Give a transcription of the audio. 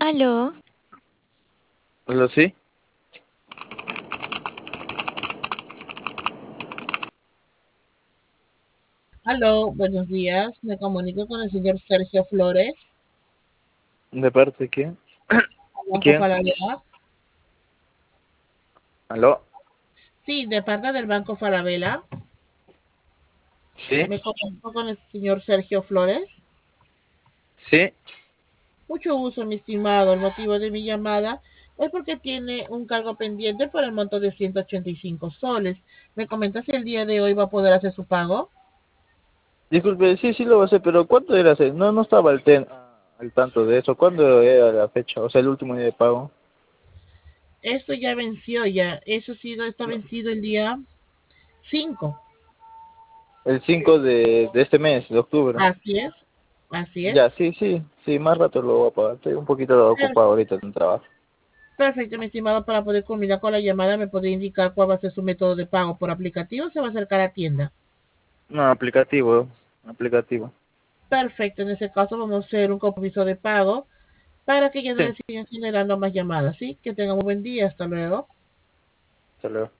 Aló, ¿Lo sí? Aló, buenos días. Me comunico con el señor Sergio Flores, ¿De parte de quién? Banco ¿Quién? Falabella. ¿Aló? Sí, de parte del Banco Falabella. ¿Sí? Me comunico con el señor Sergio Flores. ¿Sí? Mucho gusto, mi estimado. El motivo de mi llamada es porque tiene un cargo pendiente por el monto de 185 soles. ¿Me comenta si el día de hoy va a poder hacer su pago? Disculpe, sí, sí lo va a hacer, pero ¿cuánto era hacer? No, no estaba al tanto de eso. ¿Cuándo era la fecha? O sea, el último día de pago. Esto ya venció ya. Está No, vencido el día 5. el 5 de este mes, de octubre. Así es. Así Ya, es. sí, sí, sí, más rato lo voy a pagar. Estoy un poquito ocupado ahorita en el trabajo. Perfecto, mi estimado, para poder culminar con la llamada, ¿me podría indicar cuál va a ser su método de pago? ¿Por aplicativo o se va a acercar a tienda? No, aplicativo, aplicativo. Perfecto, en ese caso vamos a hacer un compromiso de pago para que ya no Sí, le sigan generando más llamadas, ¿sí? Que tengan un buen día, hasta luego. hasta luego.